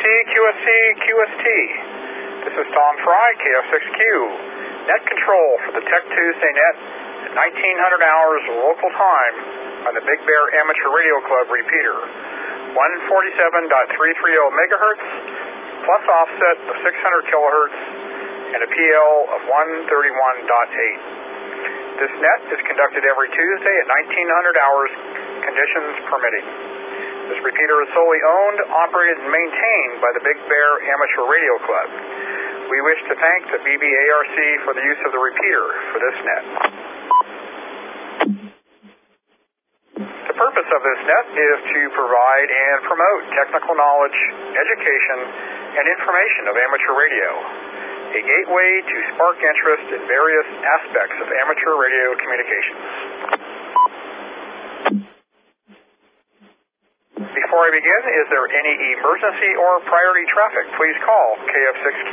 QSC, QST. This is Tom Fry, KF6Q. Net control for the Tech Tuesday net at 1900 hours local time on the Big Bear Amateur Radio Club repeater. 147.330 megahertz, plus offset of 600 kilohertz, and a PL of 131.8. This net is conducted every Tuesday at 1900 hours, conditions permitting. This repeater is solely owned, operated, and maintained by the Big Bear Amateur Radio Club. We wish to thank the BBARC for the use of the repeater for this net. The purpose of this net is to provide and promote technical knowledge, education, and information of amateur radio, a gateway to spark interest in various aspects of amateur radio communications. Before I begin, is there any emergency or priority traffic? Please call KF6Q.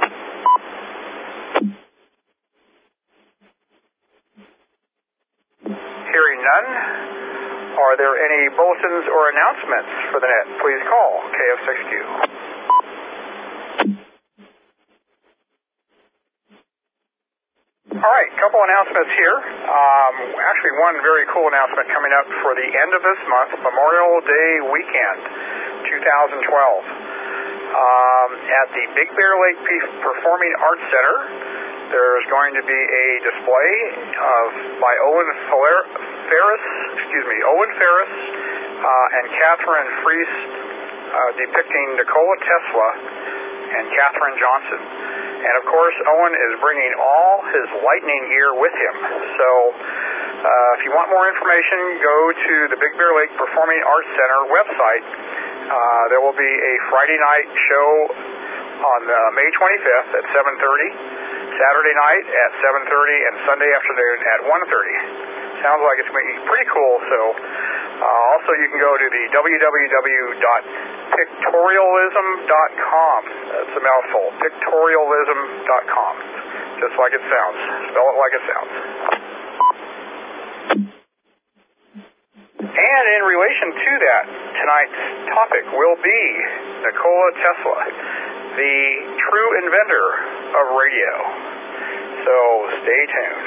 Hearing none, are there any bulletins or announcements for the net? Please call KF6Q. All right, a couple announcements here. Actually, one very cool announcement coming up for the end of this month, Memorial Day weekend, 2012. At the Big Bear Lake Performing Arts Center, there's going to be a display by Owen Ferris, and Catherine Fries, depicting Nikola Tesla and Katherine Johnson. And of course, Owen is bringing all his lightning gear with him. So if you want more information, go to the Big Bear Lake Performing Arts Center website. There will be a Friday night show on May 25th at 7:30, Saturday night at 7:30, and Sunday afternoon at 1:30. Sounds like it's going to be pretty cool. So also you can go to the www.pictorialism.com. That's a mouthful. Pictorialism.com. Just like it sounds. Spell it like it sounds. And in relation to that, tonight's topic will be Nikola Tesla, the true inventor of radio. So stay tuned.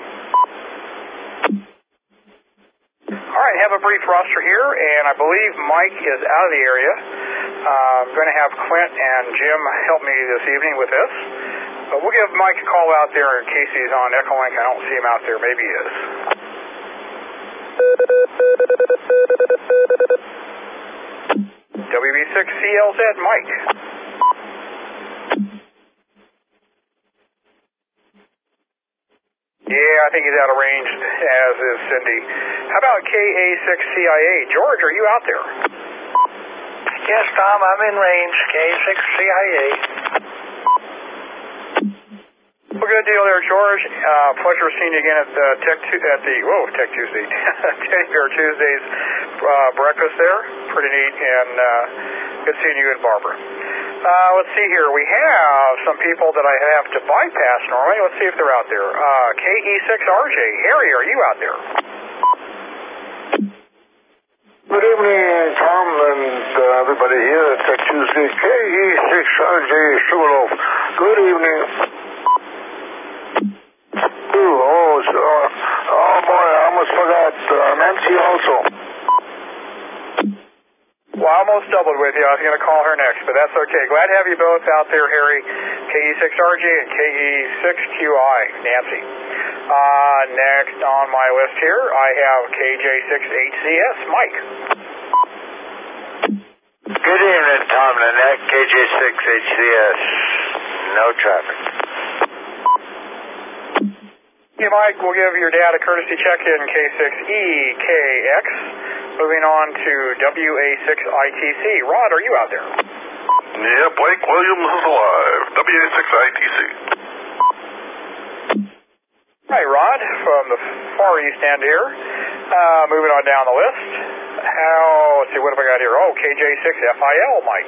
All right, have a brief roster here, and I believe Mike is out of the area. I'm going to have Clint and Jim help me this evening with this. But we'll give Mike a call out there in case he's on Echolink. I don't see him out there. Maybe he is. WB6CLZ, Mike. Yeah, I think he's out of range, as is Cindy. How about KA6CIA? George, are you out there? Yes, Tom, I'm in range. KA6CIA. Well, good deal there, George. Pleasure seeing you again at the Tech Tuesday, Teddy Bear Tuesdays breakfast there. Pretty neat, and good seeing you and Barbara. Let's see here. We have some people that I have to bypass normally. Let's see if they're out there. KE6RJ. Harry, are you out there? Good evening, Tom, and everybody here at Tech Tuesday. KE6RJ Sugarloaf. Good evening. Oh boy, I almost forgot Nancy also. Well, I almost doubled with you. I was going to call her next, but that's okay. Glad to have you both out there, Harry. KE6RJ and KE6QI, Nancy. Next on my list here, I have KJ6HCS, Mike. Good evening, Tom Nanette, KJ6HCS. No traffic. Hey, Mike, we'll give your dad a courtesy check-in, K6EKX. Moving on to WA6ITC. Rod, are you out there? Yeah, Blake Williams is alive. WA6ITC. Hi, Rod, from the far east end here. Moving on down the list. Let's see, what have I got here? Oh, KJ6FIL, Mike.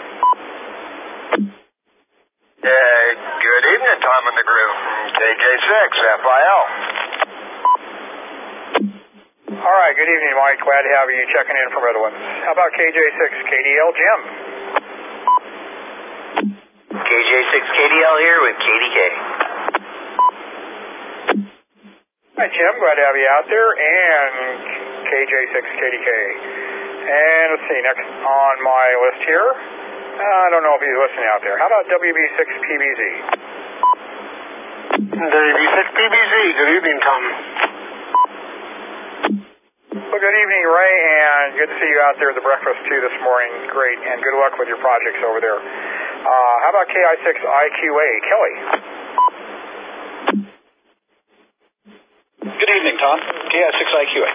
Good evening, Tom and the crew. KJ6FIL. All right, good evening, Mike. Glad to have you checking in from Redlands. How about KJ6KDL, Jim? KJ6KDL here with KDK. Hi, Jim. Glad to have you out there, and KJ6KDK. And let's see, next on my list here, I don't know if he's listening out there. How about WB6PBZ? WB6PBZ, good evening, Tom. Well, good evening, Ray, and good to see you out there at the breakfast, too, this morning. Great, and good luck with your projects over there. How about KI6IQA? Kelly? Good evening, Tom. KI6IQA.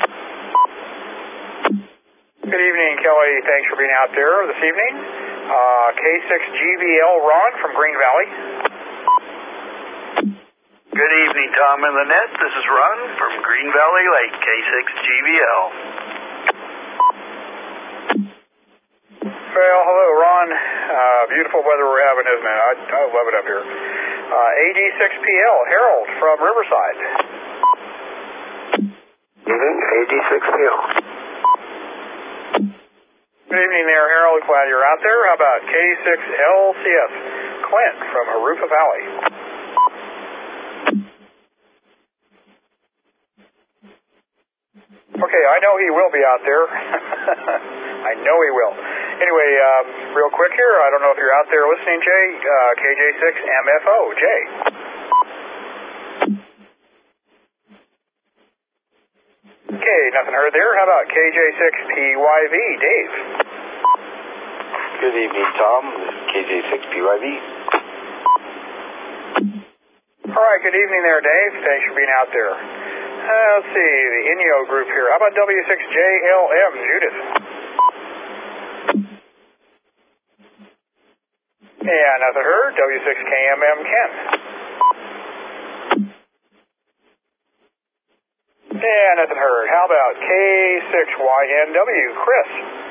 Good evening, Kelly. Thanks for being out there this evening. K6GVL Ron from Green Valley. Good evening, Tom and Lynette. This is Ron from Green Valley Lake, K6GVL. Well, hello, Ron. Beautiful weather we're having, isn't it? I love it up here. AD6PL, Harold from Riverside. AD6PL. Good evening there, Harold. Glad you're out there. How about K6LCS, Clint from Harufa Valley? Okay, I know he will be out there. I know he will. Anyway, real quick here, I don't know if you're out there listening, Jay. KJ6MFO, Jay. Okay, nothing heard there. How about KJ6PYV, Dave? Good evening, Tom. This is KJ6PYV. All right, good evening there, Dave. Thanks for being out there. Let's see, the INEO group here. How about W6JLM, Judith? Yeah, nothing heard. W6KMM, Ken. Yeah, nothing heard. How about K6YNW, Chris?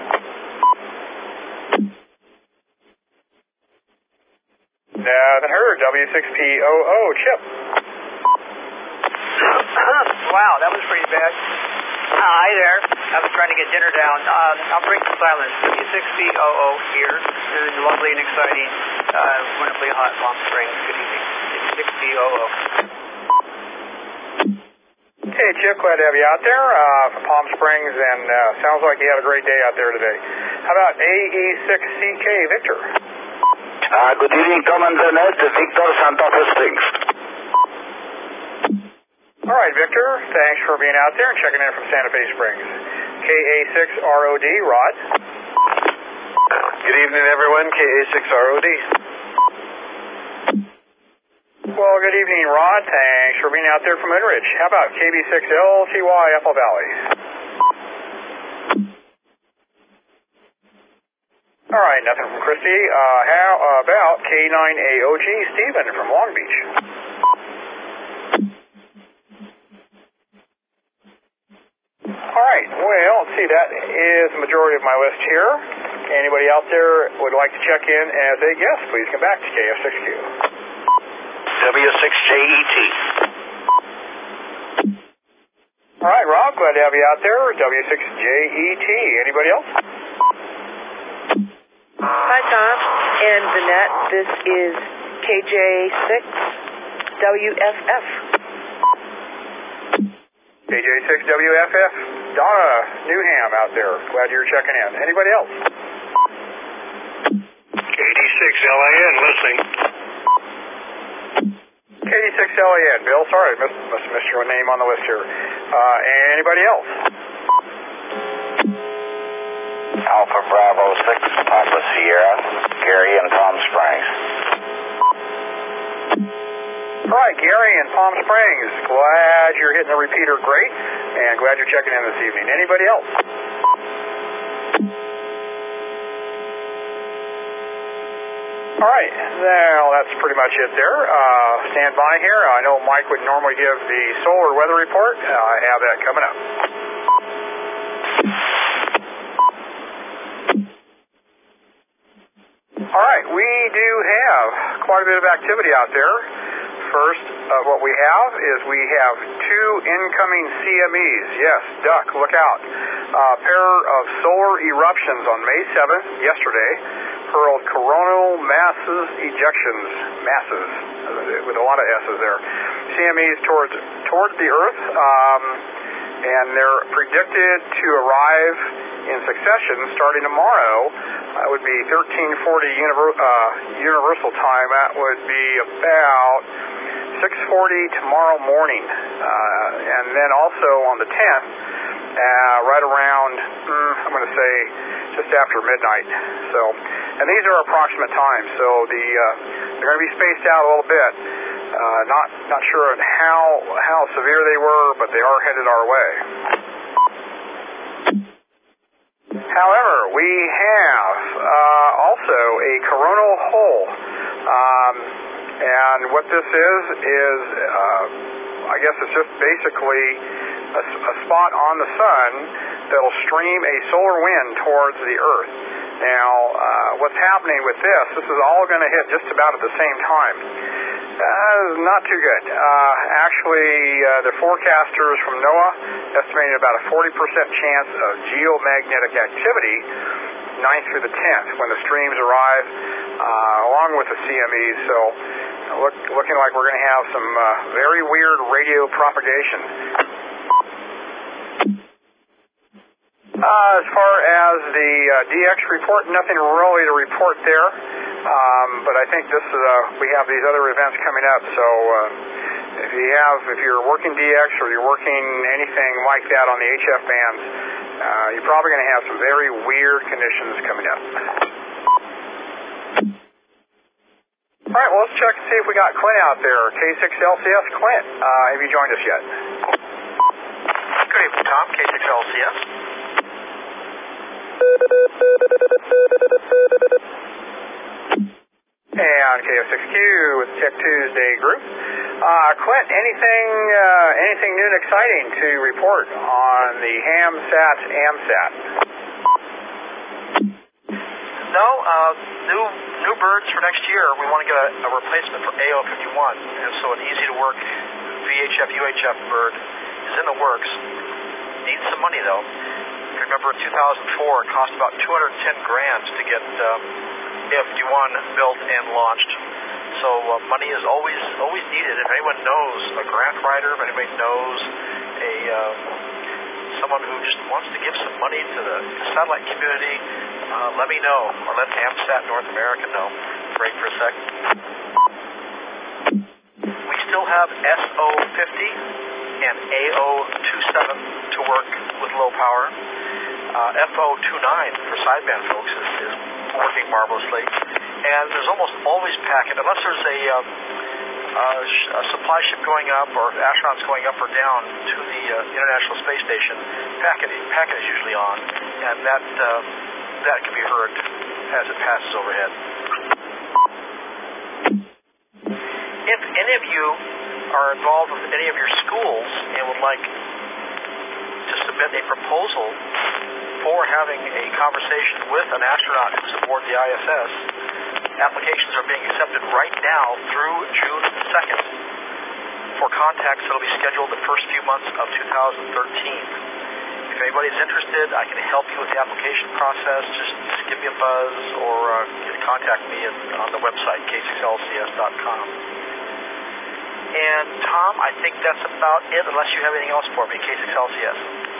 Nothing heard. W6POO, Chip. Wow, that was pretty bad. Hi there. I was trying to get dinner down. I'll break the silence. W6BOO here. It's lovely and exciting. Wonderfully hot Palm Springs. Good evening. 6BOO. Hey, Chip, glad to have you out there from Palm Springs, and sounds like you had a great day out there today. How about AE6CK, Victor? Good evening, Tom and Lynette. Victor, Santa Fe Springs. All right, Victor, thanks for being out there and checking in from Santa Fe Springs. KA6ROD, Rod. Good evening, everyone. KA6ROD. Well, good evening, Rod. Thanks for being out there from Moonridge. How about KB6LTY, Apple Valley? All right, nothing from Christy. How about K9AOG, Stephen from Long Beach? All right, well, let's see, that is the majority of my list here. Anybody out there would like to check in as a guest, please come back to KF6Q. W6JET. All right, Rob, glad to have you out there. W6JET. Anybody else? Hi, Tom and Vanette. This is KJ6WFF. KJ6WFF. Donna Newham out there. Glad you're checking in. Anybody else? KD6LAN listening. KD6LAN. Bill, sorry, must have missed your name on the list here. Anybody else? Alpha Bravo 6, Papa Sierra, Gary in Palm Springs. All right, Gary in Palm Springs. Glad you're hitting the repeater great, and glad you're checking in this evening. Anybody else? All right, well, that's pretty much it there. Stand by here. I know Mike would normally give the solar weather report. I have that coming up. All right, we do have quite a bit of activity out there. First, what we have is we have 2 incoming CMEs. Yes, duck, look out. A pair of solar eruptions on May 7th, yesterday, hurled coronal masses ejections, masses, with a lot of S's there, CMEs towards the Earth, and they're predicted to arrive in succession starting tomorrow. That would be 1340 Universal Time. That would be about 6:40 tomorrow morning, and then also on the 10th, right around, I'm going to say just after midnight. So, and these are approximate times, so they're going to be spaced out a little bit. Not sure on how severe they were, but they are headed our way. However, we have also a coronal hole, and what this is I guess it's just basically a spot on the sun that'll stream a solar wind towards the Earth. Now, what's happening with this is all going to hit just about at the same time. Not too good. Actually, the forecasters from NOAA estimated about a 40% chance of geomagnetic activity 9th through the 10th when the streams arrive, along with the CMEs. So, looking like we're going to have some very weird radio propagation. As far as the DX report, nothing really to report there. But I think we have these other events coming up. So if you're working DX or you're working anything like that on the HF bands, you're probably going to have some very weird conditions coming up. All right, well, let's check and see if we got Clint out there. K6LCS, Clint, have you joined us yet? Good evening, Tom. K6LCS. And KF6Q with the Tech Tuesday group. Clint, anything new and exciting to report on the HAMSAT AMSAT? No, new birds for next year. We want to get a replacement for AO51, and so an easy-to-work VHF UHF bird is in the works. Needs some money though. If you remember, in 2004, it cost about $210 grand to get AO51 built and launched. So money is always needed. If anyone knows a grant writer, if anybody knows someone who just wants to give some money to the satellite community, let me know, or let AMSAT North America know. Break for a sec. We still have SO50 and AO27 to work with low power. FO29 for sideband folks is working marvelously. And there's almost always packet, unless there's a supply ship going up or astronauts going up or down to the International Space Station, packet is usually on, and that can be heard as it passes overhead. If any of you are involved with any of your schools and would like to submit a proposal for having a conversation with an astronaut who's aboard the ISS, applications are being accepted right now through June 2nd for contacts that will be scheduled the first few months of 2013. If anybody's interested, I can help you with the application process. Just give me a buzz or contact me on the website, k6lcs.com. And Tom, I think that's about it, unless you have anything else for me, K6LCS.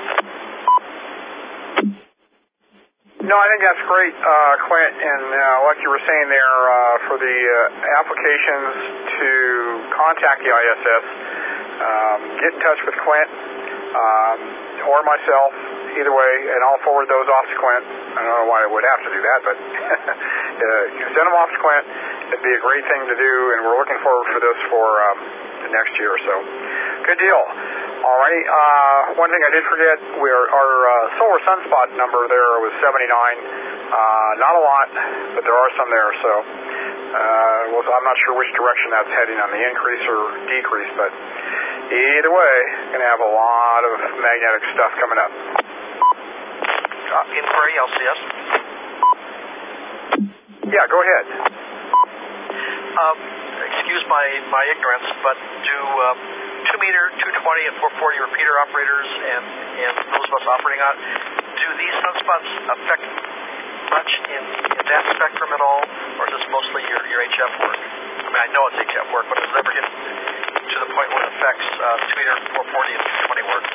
No, I think that's great, Clint, and like you were saying there, for the applications to contact the ISS, get in touch with Clint or myself, either way, and I'll forward those off to Clint. I don't know why I would have to do that, but you can send them off to Clint. It'd be a great thing to do, and we're looking forward for this for the next year or so. Good deal. All righty. One thing I did forget, our solar sunspot number there was 79. Not a lot, but there are some there. So I'm not sure which direction that's heading on the increase or decrease, but either way, going to have a lot of magnetic stuff coming up. Inquiry, LCS. Yeah, go ahead. Excuse my ignorance, but do 2-meter, 220, and 440 repeater operators and those of us operating on, do these sunspots affect much in that spectrum at I know it's ATF work, but does it ever get to the point where it affects 2 meter, 440, and 220 work?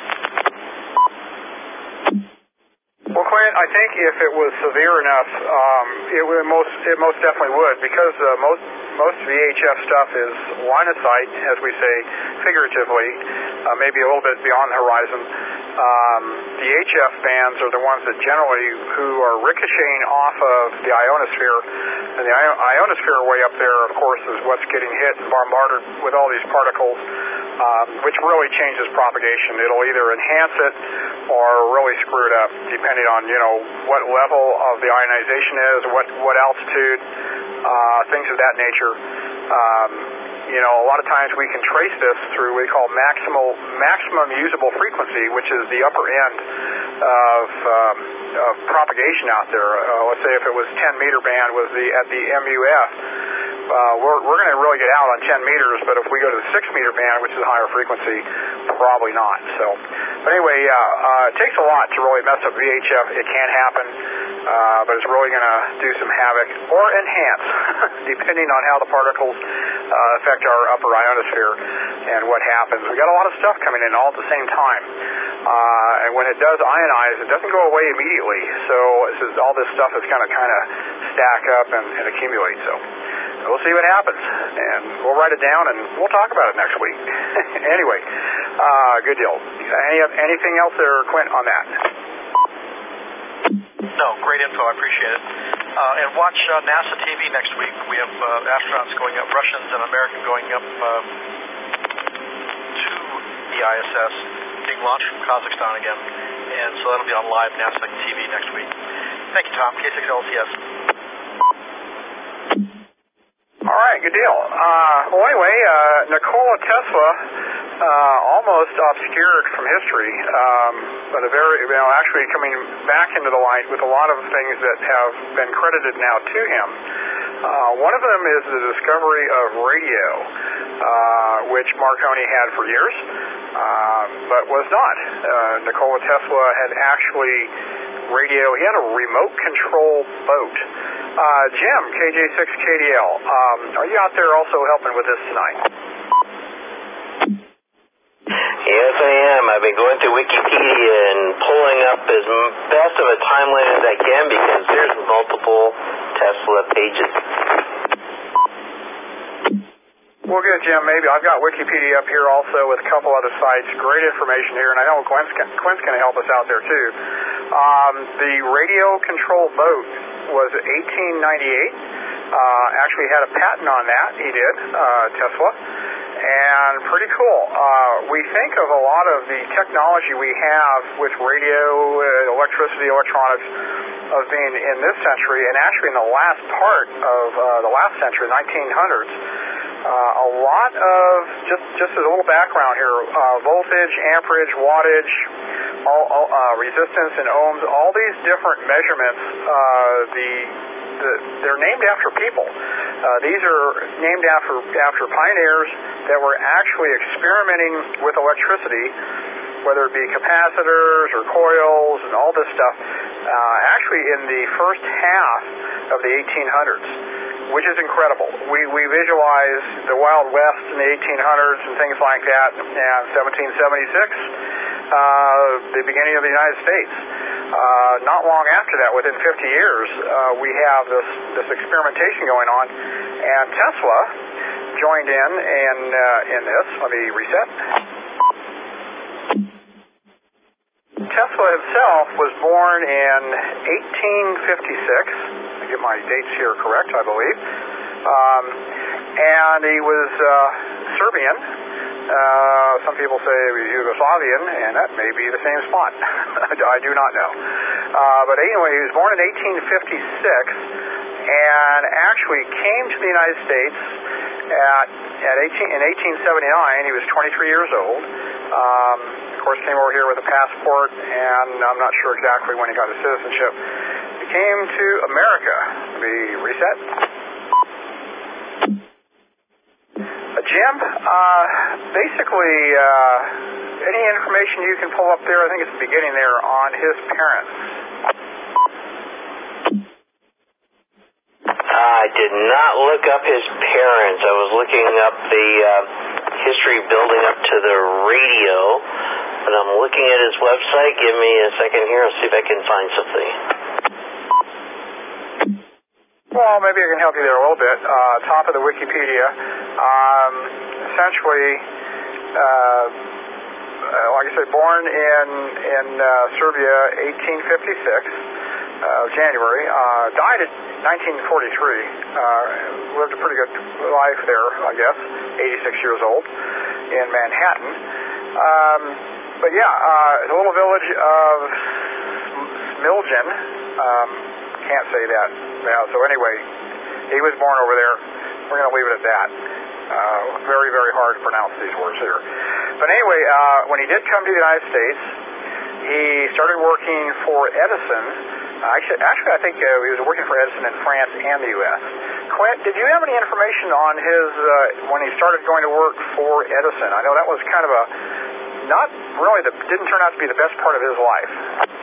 Well, Clint, I think if it was severe enough, it most definitely would, because most VHF stuff is line of sight, as we say figuratively, maybe a little bit beyond the horizon. The HF bands are the ones that generally who are ricocheting off of the ionosphere, and the ionosphere way up there, of course, is what's getting hit and bombarded with all these particles, which really changes propagation. It'll either enhance it or really screw it up, depending on what level of the ionization is, what altitude, things of that nature. A lot of times we can trace this through what we call maximum usable frequency, which is the upper end of propagation out there. Let's say if it was 10 meter band was at the MUF, we're going to really get out on 10 meters, but if we go to the 6 meter band, which is a higher frequency, probably not. But anyway, it takes a lot to really mess up VHF. It can happen, but it's really going to do some havoc or enhance, depending on how the particles affect our upper ionosphere and what happens. We've got a lot of stuff coming in all at the same time. And when it does ionize, it doesn't go away immediately. So all this stuff is going to kind of stack up and accumulate. So we'll see what happens, and we'll write it down, and we'll talk about it next week. Anyway, good deal. Anything else there, Quint, on that? No, great info. I appreciate it. And watch NASA TV next week. We have astronauts going up, Russians and American going up to the ISS, being launched from Kazakhstan again. And so that'll be on live NASA TV next week. Thank you, Tom. K6LCS. All right, good deal. Well, anyway, Nikola Tesla almost obscured from history, but actually coming back into the light with a lot of things that have been credited now to him. One of them is the discovery of radio, which Marconi had for years, but was not. Nikola Tesla had actually radio. He had a remote control boat. Jim, KJ6KDL, are you out there also helping with this tonight? Yes, I am. I've been going through Wikipedia and pulling up as best of a timeline as I can because there's multiple Tesla pages. Well, good, Jim. Maybe I've got Wikipedia up here also with a couple other sites. Great information here, and I know Quinn's going to help us out there too. The radio control boat was 1898. Actually had a patent on that. He did, Tesla. And pretty cool. We think of a lot of the technology we have with radio, electricity, electronics, of being in this century, and actually in the last part of the last century, 1900s. A lot of, just as a little background here, voltage, amperage, wattage, resistance and ohms, all these different measurements, they're named after people. These are named after pioneers that were actually experimenting with electricity, whether it be capacitors or coils and all this stuff, actually in the first half of the 1800s, which is incredible. We visualize the Wild West in the 1800s and things like that, and 1776, the beginning of the United States. Not long after that, within 50 years, we have this experimentation going on, and Tesla joined in this. Let me reset. Tesla himself was born in 1856. Let me get my dates here correct, I believe. And he was Serbian. Some people say he was Yugoslavian, and that may be the same spot. I do not know. But anyway, he was born in 1856 and actually came to the United States in 1879. He was 23 years old. Of course, came over here with a passport, and I'm not sure exactly when he got his citizenship. He came to America. Let me reset. Jim, basically, any information you can pull up there, I think it's the beginning there, on his parents. I did not look up his parents. I was looking up the history building up to the radio, but I'm looking at his website. Give me a second here. I'll see if I can find something. Well, maybe I can help you there a little bit. Top of the Wikipedia. Essentially, like I said, born in Serbia, 1856, January. Died in 1943. Lived a pretty good life there, I guess. 86 years old in Manhattan. But yeah, the little village of Smiljan. Can't say that now. So anyway, he was born over there. We're going to leave it at that. Very, very hard to pronounce these words here. But anyway, when he did come to the United States, he started working for Edison. Actually, I think he was working for Edison in France and the U.S. Clint, did you have any information on his when he started going to work for Edison? I know that was kind of didn't turn out to be the best part of his life.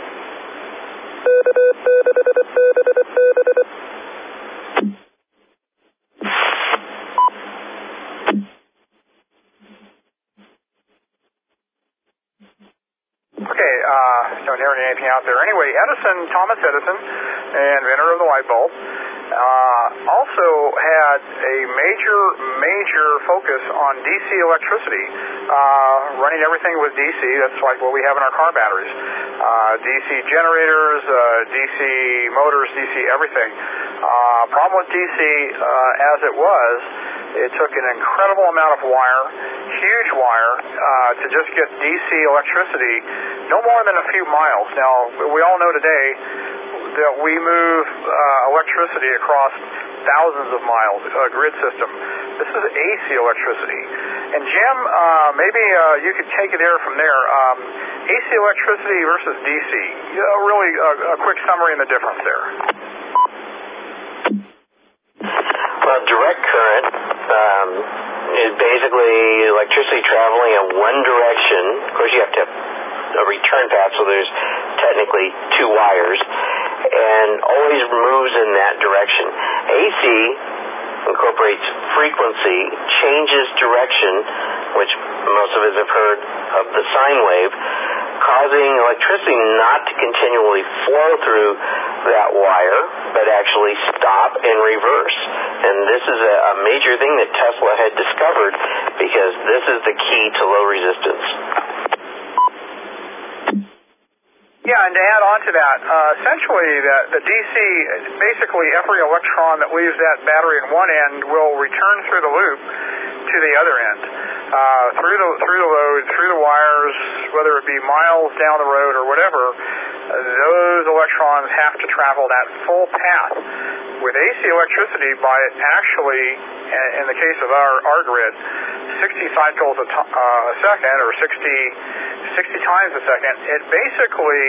Okay, don't hear anything out there. Anyway, Thomas Edison, inventor of the light bulb, also had a major focus on DC electricity, running everything with DC. That's like what we have in our car batteries. DC generators, DC motors, DC everything. Problem with DC, as it was, it took an incredible amount of wire, huge wire, to just get DC electricity, no more than a few miles. Now, we all know today that we move electricity across thousands of miles, grid system. This is AC electricity. And Jim, maybe you could take it there from there. AC electricity versus DC. Really a quick summary and the difference there. Well, direct current is basically electricity traveling in one direction. Of course, you have to have a return path, so there's technically two wires, and always moves in that direction. AC incorporates frequency, changes direction, which most of us have heard of the sine wave, causing electricity not to continually flow through that wire, but actually stop and reverse. And this is a major thing that Tesla had discovered, because this is the key to low resistance. Yeah, and to add on to that, essentially the DC, basically every electron that leaves that battery in one end will return through the loop to the other end, through the load, through the wires, whether it be miles down the road or whatever. Those electrons have to travel that full path. With AC electricity, by actually, in the case of our grid, 60 cycles a second, or 60 times a second, it basically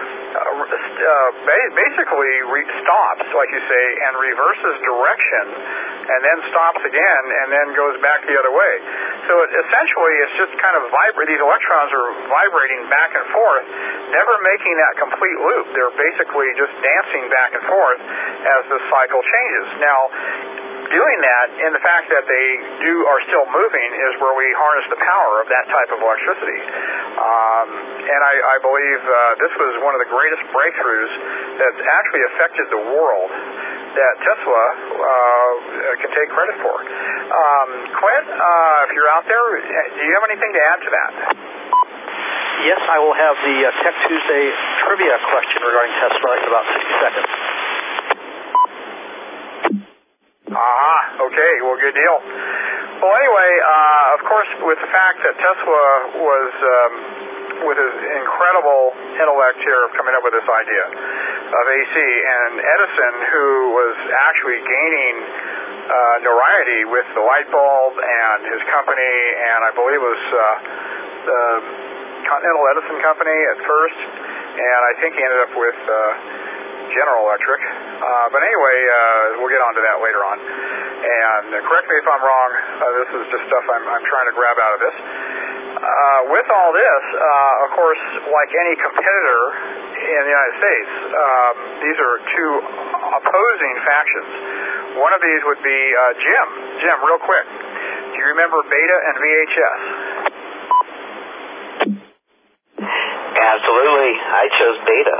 stops, like you say, and reverses direction, and then stops again, and then goes back the other way. So essentially, it's just kind of these electrons are vibrating back and forth, never making that complete loop. They're basically just dancing back and forth as the cycle changes. Now, doing that, and the fact that they are still moving, is where we harness the power of that type of electricity. And I believe this was one of the greatest breakthroughs that's actually affected the world that Tesla can take credit for. Clint, if you're out there, do you have anything to add to that? Yes, I will have the Tech Tuesday trivia question regarding Tesla in about 60 seconds. Okay, well, good deal. Well, anyway, of course, with the fact that Tesla was, with his incredible intellect here of coming up with this idea of AC, and Edison, who was actually gaining notoriety with the light bulb and his company, and I believe it was the Continental Edison Company at first, and I think he ended up with General Electric. But anyway, we'll get on to that later on. And correct me if I'm wrong, this is just stuff I'm trying to grab out of this. With all this, of course, like any competitor in the United States, these are two opposing factions. One of these would be Jim. Jim, real quick, do you remember Beta and VHS? Absolutely. I chose Beta.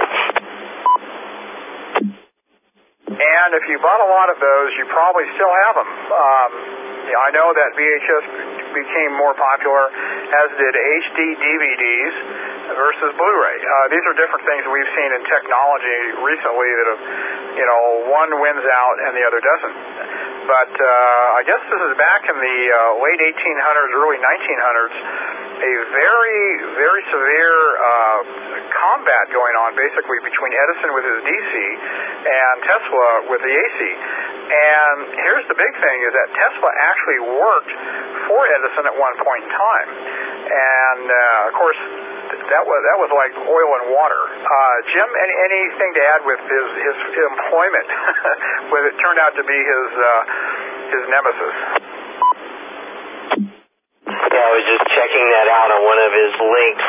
And if you bought a lot of those, you probably still have them. I know that VHS became more popular, as did HD DVDs versus Blu-ray. These are different things we've seen in technology recently that have, one wins out and the other doesn't. But I guess this is back in the late 1800s, early 1900s, a very, very severe combat going on basically between Edison with his DC and Tesla with the AC. And here's the big thing, is that Tesla actually worked for Edison at one point in time. And, of course, that was like oil and water. Jim, anything to add with his employment with it turned out to be his nemesis? Yeah, I was just checking that out on one of his links.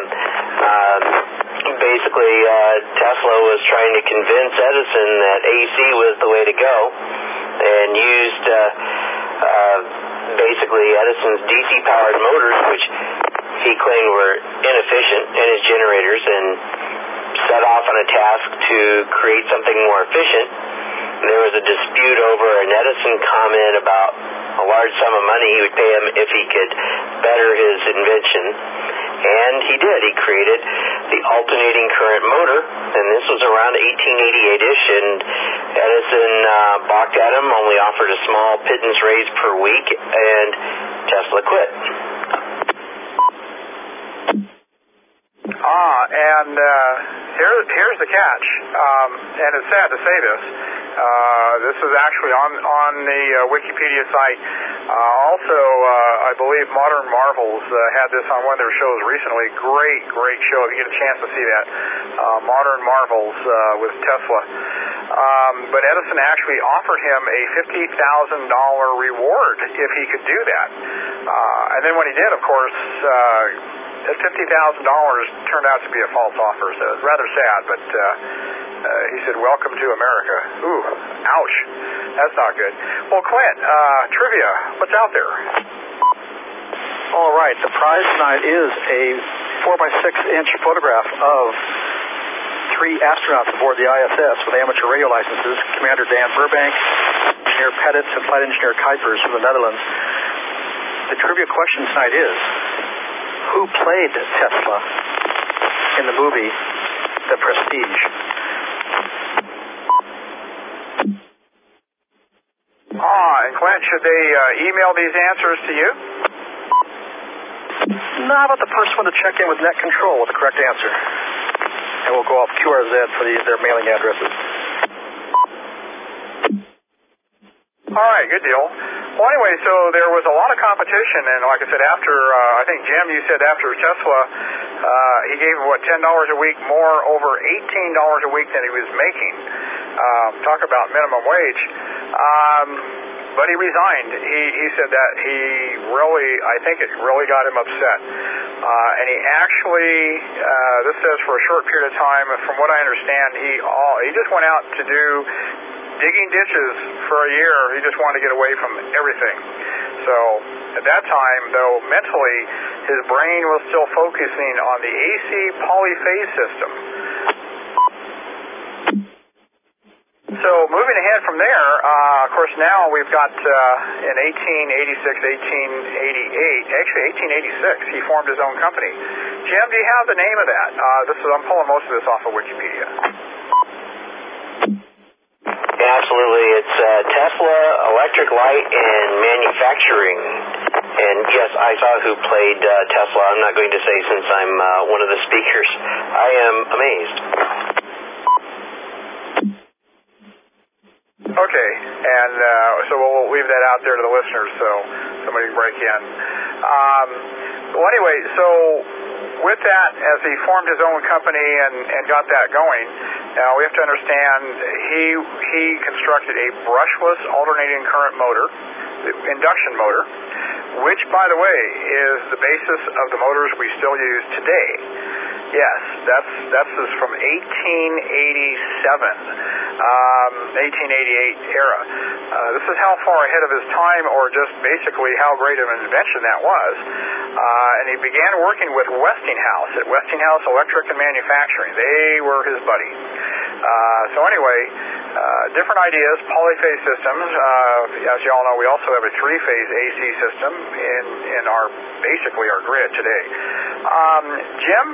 Basically, Tesla was trying to convince Edison that AC was the way to go, and used basically Edison's DC-powered motors, which he claimed were inefficient in his generators, and set off on a task to create something more efficient. There was a dispute over an Edison comment about a large sum of money he would pay him if he could better his invention. And he did. He created the alternating current motor, and this was around 1888-ish, and Edison balked at him, only offered a small pittance raise per week, and Tesla quit. Here's the catch, and it's sad to say this. This is actually on the Wikipedia site. Also, I believe Modern Marvels had this on one of their shows recently. Great show. If you get a chance to see that. Modern Marvels with Tesla. But Edison actually offered him a $50,000 reward if he could do that. And then when he did, of course, that $50,000 turned out to be a false offer. So it's rather sad, but he said, "Welcome to America." Ooh, ouch. That's not good. Well, Clint, trivia, what's out there? All right, the prize tonight is a 4x6-inch photograph of 3 astronauts aboard the ISS with amateur radio licenses: Commander Dan Burbank, Engineer Pettits, and Flight Engineer Kuipers from the Netherlands. The trivia question tonight is, who played Tesla in the movie The Prestige? And Clint, should they email these answers to you? No, how about the first one to check in with Net Control with the correct answer? And we'll go off QRZ for their mailing addresses. All right, good deal. Well, anyway, so there was a lot of competition, and like I said, after, I think, Jim, you said after Tesla, he gave, $10 a week more, over $18 a week than he was making. Talk about minimum wage. But he resigned. He said that I think it really got him upset. And he actually, this says for a short period of time, from what I understand, he just went out to do digging ditches for a year. He just wanted to get away from everything. So at that time, though, mentally, his brain was still focusing on the AC polyphase system. So moving ahead from there, of course, now we've got in 1886, 1886, he formed his own company. Jim, do you have the name of that? I'm pulling most of this off of Wikipedia. Absolutely. It's Tesla Electric Light and Manufacturing. And yes, I saw who played Tesla. I'm not going to say since I'm one of the speakers. I am amazed. Okay, and so we'll leave that out there to the listeners so somebody can break in. Well, anyway, so with that, as he formed his own company and got that going, now we have to understand he constructed a brushless alternating current motor, induction motor, which, by the way, is the basis of the motors we still use today. Yes, that's from 1888 era. This is how far ahead of his time, or just basically how great of an invention that was. And he began working with Westinghouse at Westinghouse Electric and Manufacturing. They were his buddy. So anyway, different ideas, polyphase systems. As you all know, we also have a three-phase AC system in our basically our grid today. Jim,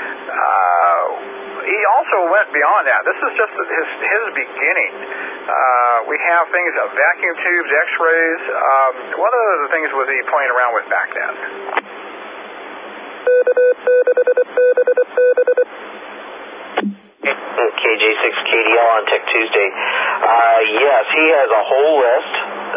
he also went beyond that. This is just his beginning. We have things of vacuum tubes, X-rays. What other things was he playing around with back then? KJ6KDL on Tech Tuesday. Yes, he has a whole list,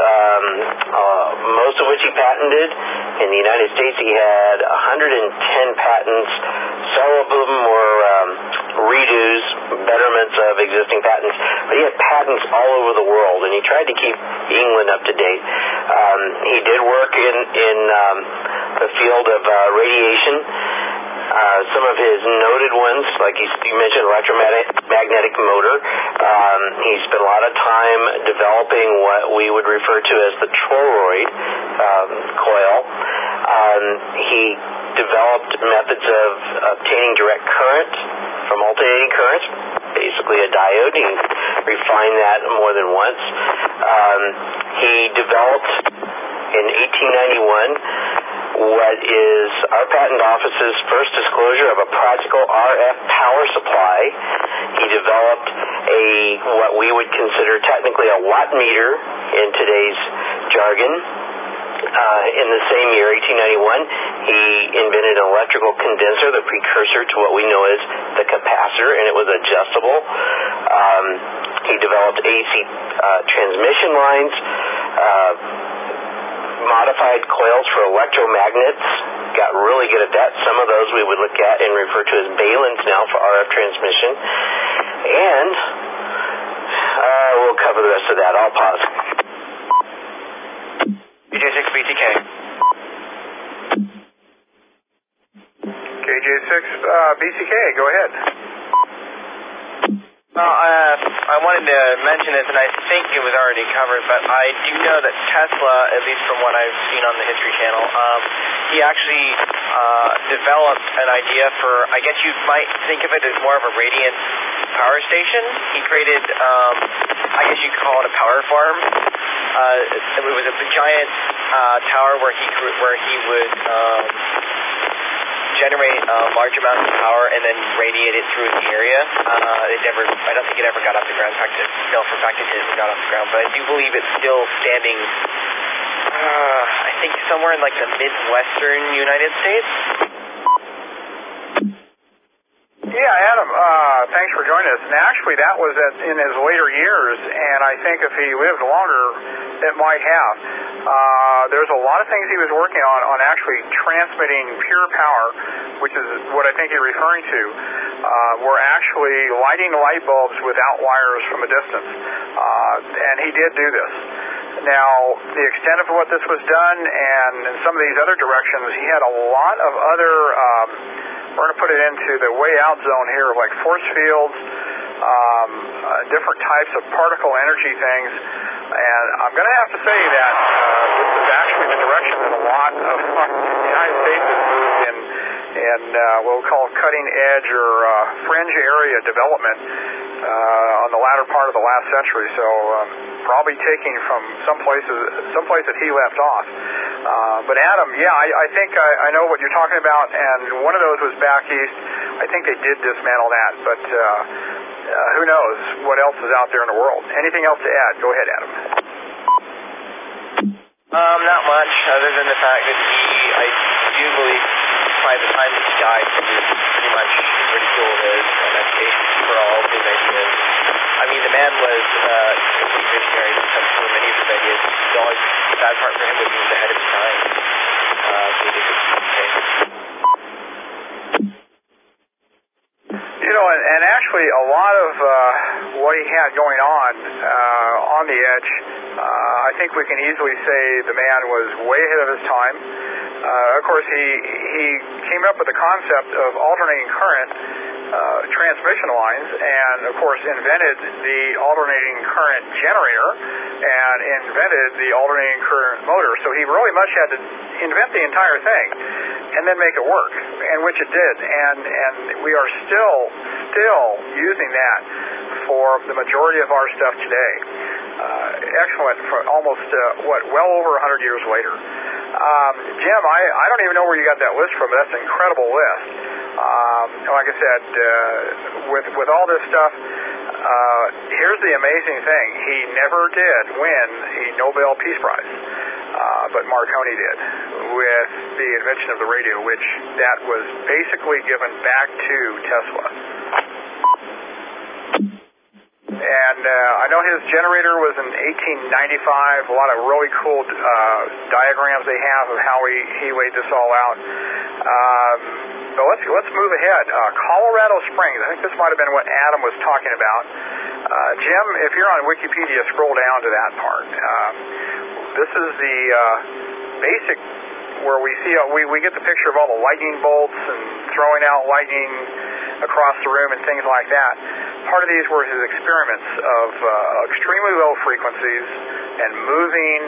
most of which he patented. In the United States, he had 110 patents. Some of them were redos, betterments of existing patents. But he had patents all over the world, and he tried to keep England up to date. He did work in the field of radiation. Some of his noted ones, like you mentioned, electromagnetic motor. He spent a lot of time developing what we would refer to as the toroid coil. He developed methods of obtaining direct current from alternating current, basically a diode. He refined that more than once. He developed in 1891 what is our patent office's first disclosure of a practical RF power supply. He developed what we would consider technically a watt meter in today's jargon. In the same year, 1891, he invented an electrical condenser, the precursor to what we know as the capacitor, and it was adjustable. He developed AC transmission lines, modified coils for electromagnets, got really good at that. Some of those we would look at and refer to as balins now for RF transmission. And we'll cover the rest of that. I'll pause. KJ6BTK. KJ6BTK, go ahead. I wanted to mention this, and I think it was already covered, but I do know that Tesla, at least from what I've seen on the History Channel, he actually developed an idea for, I guess you might think of it as more of a radiant power station. He created, I guess you could call it a power farm. It was a giant tower where he would generate large amounts of power and then radiate it through the area. I don't think it ever got off the ground. In fact, for a fact it didn't got off the ground, but I do believe it's still standing, I think somewhere in like the Midwestern United States. Yeah, Adam, thanks for joining us. And actually, that was in his later years, and I think if he lived longer, it might have. There's a lot of things he was working on actually transmitting pure power, which is what I think you're referring to. We're actually lighting light bulbs without wires from a distance, and he did do this. Now, the extent of what this was done, and in some of these other directions, he had a lot of other, we're going to put it into the way out zone here, like force fields, different types of particle energy things. And I'm going to have to say that this is actually the direction that a lot of the United States has moved in what we'll call cutting edge or fringe area development on the latter part of the last century. So probably taking from someplace that he left off. But Adam, yeah, I think I know what you're talking about, and one of those was back east. I think they did dismantle that, but who knows what else is out there in the world. Anything else to add? Go ahead, Adam. Not much, other than the fact that I do believe by the time he died, he was pretty much ridiculed as an education for all of his ideas. I mean, the man was complete visionary for many of his ideas. The only bad part for him was he was ahead of his time. You know, and actually a lot of what he had going on the edge, I think we can easily say the man was way ahead of his time. Of course, he came up with the concept of alternating current transmission lines, and of course invented the alternating current generator and invented the alternating current motor. So he really much had to invent the entire thing and then make it work, and which it did. And we are still using that for the majority of our stuff today. Excellent for almost well over 100 years later. Jim, I don't even know where you got that list from, but that's an incredible list. Like I said, with all this stuff, here's the amazing thing. He never did win a Nobel Peace Prize, but Marconi did with the invention of the radio, which that was basically given back to Tesla. And I know his generator was in 1895. A lot of really cool diagrams they have of how he laid this all out. So let's move ahead. Colorado Springs. I think this might have been what Adam was talking about. Jim, if you're on Wikipedia, scroll down to that part. This is the basic where we see we get the picture of all the lightning bolts and throwing out lightning across the room and things like that. Part of these were his experiments of extremely low frequencies and moving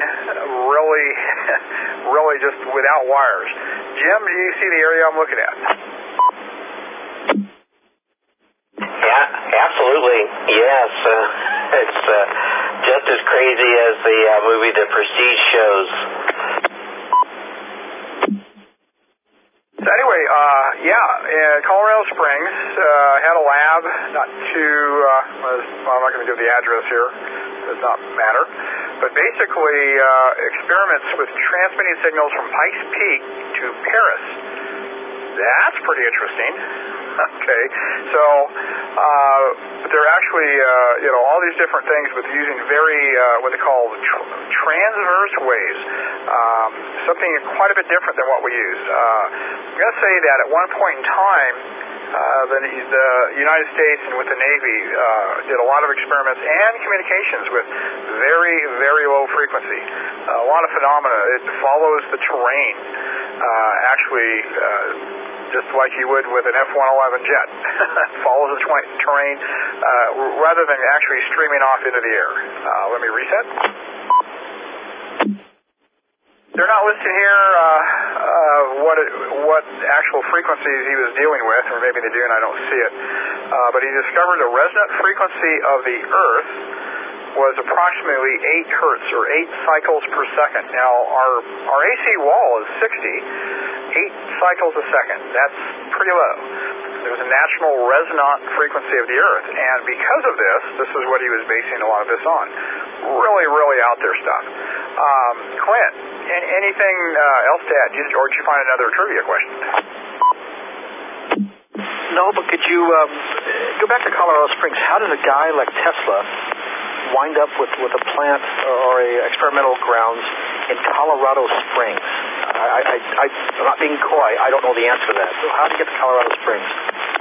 really just without wires. Jim, do you see the area I'm looking at? Yeah, absolutely. Yes. It's just as crazy as the movie The Prestige shows. So anyway, Colorado Springs had a lab, not too, I'm not going to give the address here, it does not matter, but basically experiments with transmitting signals from Pikes Peak to Paris. That's pretty interesting. Okay, so they're actually, all these different things with using very, what they call transverse waves, something quite a bit different than what we use. I'm going to say that at one point in time, the United States and with the Navy did a lot of experiments and communications with very, very low frequency. A lot of phenomena. It follows the terrain, just like you would with an F-111 jet. Follows the terrain rather than actually streaming off into the air. Let me reset. They're not listing here what actual frequencies he was dealing with, or maybe they do and I don't see it. But he discovered the resonant frequency of the Earth was approximately 8 hertz, or 8 cycles per second. Now, our AC wall is 60, 8 cycles a second. That's pretty low. There's a natural resonant frequency of the Earth, and because of this is what he was basing a lot of this on. Really, really out there stuff. Clint, anything else to add, or did you find another trivia question? No, but could you go back to Colorado Springs? How does a guy like Tesla wind up with a plant or a experimental grounds in Colorado Springs? I'm not being coy. I don't know the answer to that. So how did he get to Colorado Springs?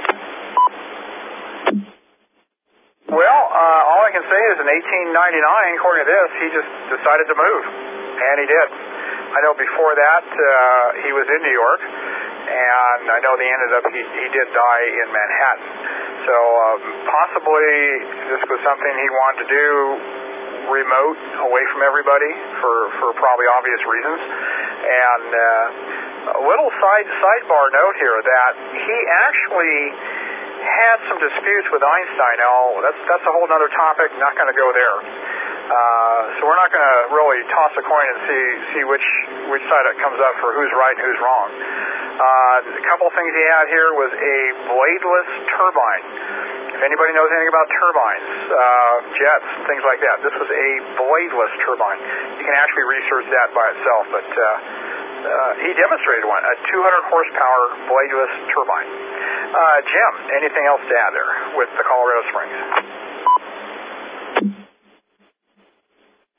Well, all I can say is in 1899, according to this, he just decided to move, and he did. I know before that he was in New York, and I know he did die in Manhattan. So possibly this was something he wanted to do remote, away from everybody, for probably obvious reasons. And a little sidebar note here that he actually had some disputes with Einstein. Now, that's a whole other topic. Not going to go there. So we're not going to really toss a coin and see which side it comes up for who's right and who's wrong. A couple of things he had here was a bladeless turbine. If anybody knows anything about turbines, jets, and things like that, this was a bladeless turbine. You can actually research that by itself, but he demonstrated one, a 200 horsepower bladeless turbine. Jim, anything else to add there with the Colorado Springs?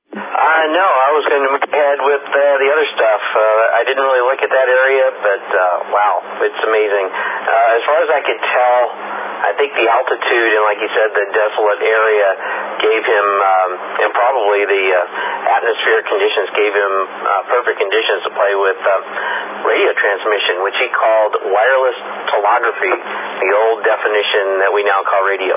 No, I was going to move ahead with the other stuff. I didn't really look at that area, but wow, it's amazing. As far as I could tell, I think the altitude and, like you said, the desolate area gave him, and probably the atmospheric conditions gave him perfect conditions to play with radio transmission, which he called wireless telegraphy, the old definition that we now call radio.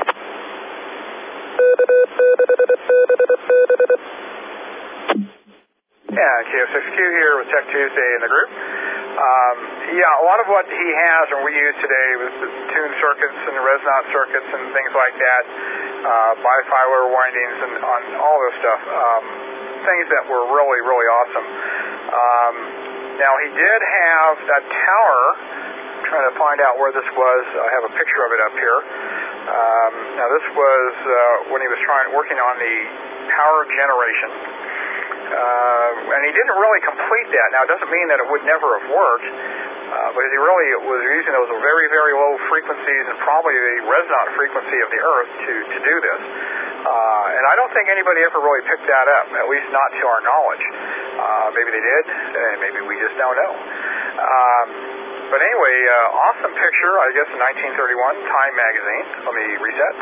Yeah, KF6Q here with Tech Tuesday in the group. A lot of what he has and we use today with the tuned circuits and the resonance circuits and things like that, bifilar windings and on all this stuff, things that were really, really awesome. Now, he did have that tower. I'm trying to find out where this was. I have a picture of it up here. Now, this was when he was working on the power generation. And he didn't really complete that. Now, it doesn't mean that it would never have worked, but he really was using those very, very low frequencies and probably the resonant frequency of the Earth to do this. And I don't think anybody ever really picked that up, at least not to our knowledge. Maybe they did, and maybe we just don't know. But anyway, awesome picture, I guess, in 1931, Time magazine. Let me reset.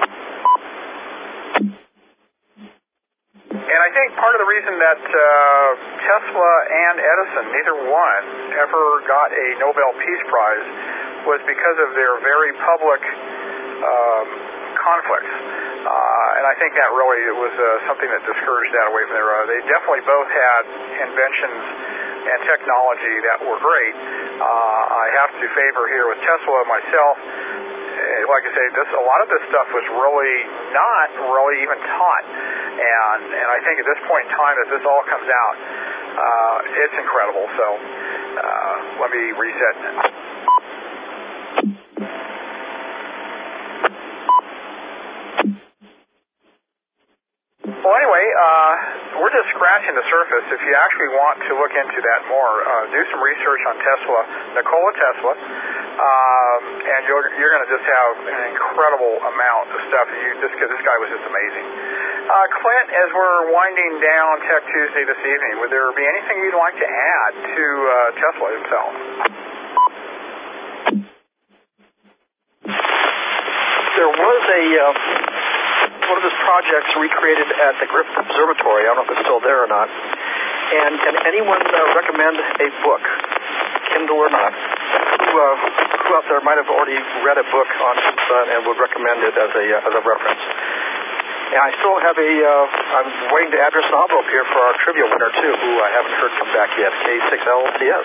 And I think part of the reason that Tesla and Edison, neither one, ever got a Nobel Peace Prize was because of their very public conflicts. And I think that really was something that discouraged that away from their... they definitely both had inventions and technology that were great. I have to favor here with Tesla myself. Like I say, a lot of this stuff was really not really even taught. And I think at this point in time, as this all comes out, it's incredible. So let me reset. Well, anyway, we're just scratching the surface. If you actually want to look into that more, do some research on Tesla, Nikola Tesla, and you're going to just have an incredible amount of stuff. This guy was just amazing. Clint, as we're winding down Tech Tuesday this evening, would there be anything you'd like to add to Tesla himself? There was one of his projects recreated at the Griffith Observatory. I don't know if it's still there or not. And can anyone recommend a book, Kindle or not? Who out there might have already read a book on his son and would recommend it as a reference? And I still have I'm waiting to address an envelope here for our trivia winner, too, who I haven't heard come back yet, K6LTS.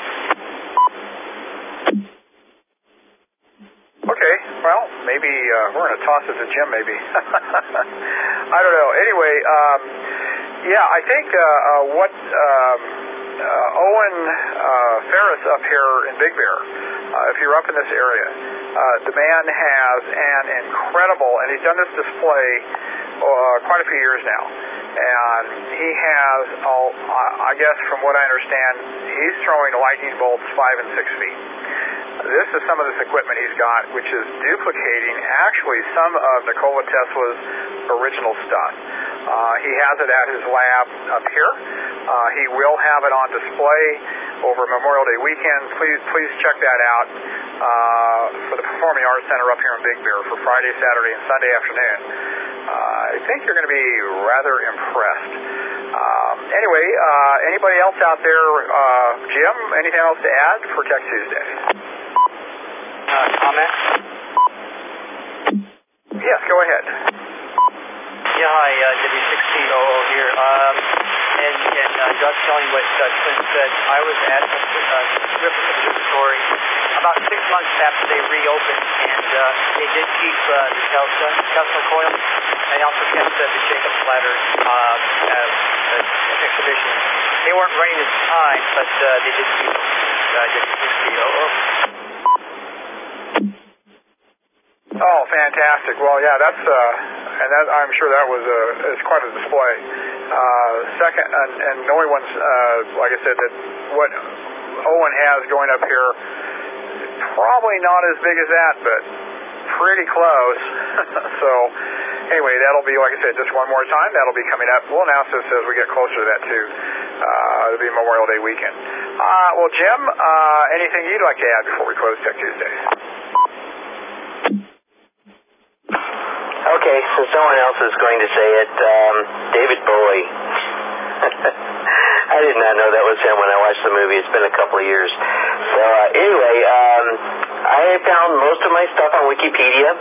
Okay, well, maybe we're going to toss it to Jim, maybe. I don't know. Anyway, I think what Owen Ferris up here in Big Bear, if you're up in this area, the man has an incredible, and he's done this display quite a few years now, and he has, I guess from what I understand, he's throwing lightning bolts 5 and 6 feet. This is some of this equipment he's got, which is duplicating actually some of Nikola Tesla's original stuff. He has it at his lab up here. He will have it on display over Memorial Day weekend. Please check that out for the Performing Arts Center up here in Big Bear for Friday, Saturday, and Sunday afternoon. I think you're going to be rather impressed. Anyway, anybody else out there? Jim, anything else to add for Tech Tuesday? Comment? Yes, go ahead. Yeah, hi, W6COO here. And just telling what Clint said, I was at Griffith Observatory about 6 months after they reopened, and they did keep the Tesla coil. They also kept the Jacob's ladder exhibition. They weren't running at the time, but they did keep W6COO. Oh, fantastic! Well, yeah, that's and that I'm sure that was is quite a display. Second, and the only ones, like I said, that what Owen has going up here, probably not as big as that, but pretty close. So, anyway, that'll be, like I said, just one more time. That'll be coming up. We'll announce this as we get closer to that, too. It'll be Memorial Day weekend. Well, Jim, anything you'd like to add before we close Tech Tuesday? Okay, so someone else is going to say it. David Bowie. I did not know that was him when I watched the movie. It's been a couple of years. So anyway, I found most of my stuff on Wikipedia.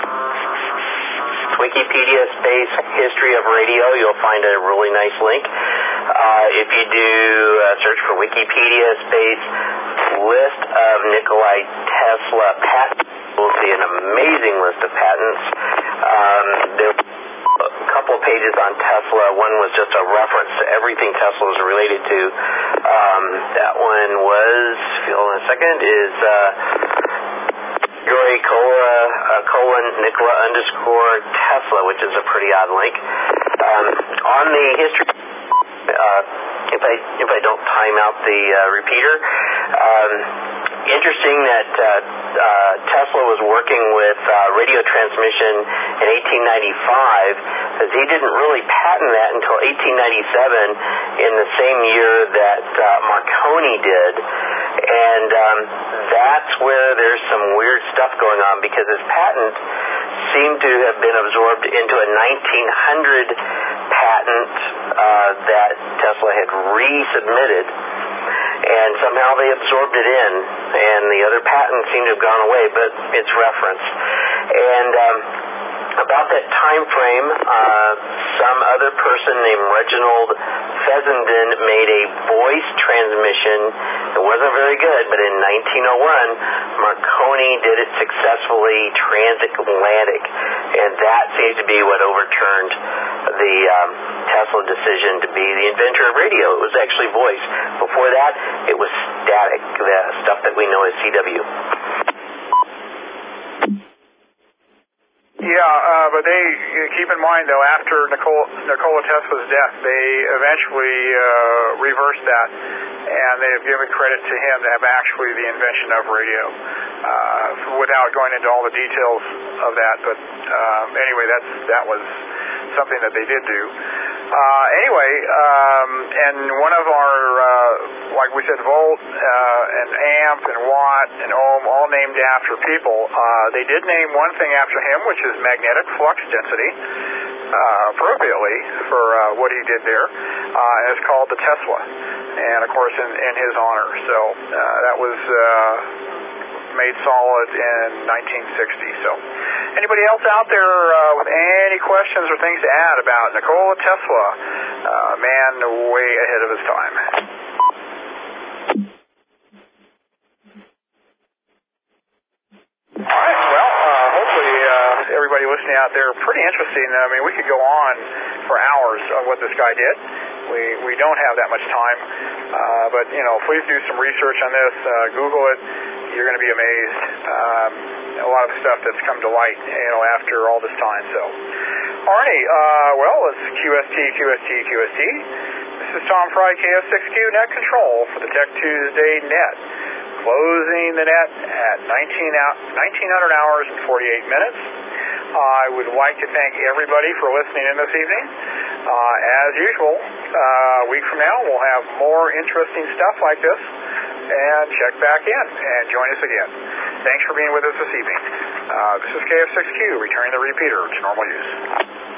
Wikipedia space history of radio. You'll find a really nice link. If you do search for Wikipedia space list of Nikola Tesla patents, you'll see an amazing list of patents. There were a couple of pages on Tesla. One was just a reference to everything Tesla is related to. That one was, feel in a second, is Yuri Nikola _Tesla, which is a pretty odd link. On the history, if I don't time out the repeater, interesting that Tesla was working with radio transmission in 1895, because he didn't really patent that until 1897, in the same year that Marconi did. And that's where there's some weird stuff going on, because his patent seemed to have been absorbed into a 1900 patent that Tesla had resubmitted, and somehow they absorbed it in, and the other patents seem to have gone away, but it's referenced. And about that time frame, some other person named Reginald Fessenden made a voice transmission. It wasn't very good, but in 1901, Marconi did it successfully transatlantic, and that seems to be what overturned the Tesla decision to be the inventor of radio. It was actually voice. Before that, it was static, the stuff that we know as CW. Yeah, but they, keep in mind, though, after Nikola Tesla's death, they eventually reversed that, and they have given credit to him to have actually the invention of radio, without going into all the details of that. But anyway, that was something that they did do. And one of our, like we said, volt and amp and watt and ohm, all named after people. They did name one thing after him, which is magnetic flux density, appropriately for what he did there. And it's called the Tesla, and of course in his honor. So that was made solid in 1960. So anybody else out there with any questions or things to add about Nikola Tesla, man way ahead of his time? All right, well, hopefully everybody listening out there, pretty interesting. I mean, we could go on for hours on what this guy did. We don't have that much time, but, please do some research on this. Google it. You're going to be amazed. A lot of stuff that's come to light, after all this time. So, alrighty, well, it's QST. This is Tom Fry, KF6Q Net Control for the Tech Tuesday Net. Closing the net at 1900 hours and 48 minutes. I would like to thank everybody for listening in this evening. As usual, a week from now, we'll have more interesting stuff like this. And check back in and join us again. Thanks for being with us this evening. This is KF6Q, returning the repeater to normal use.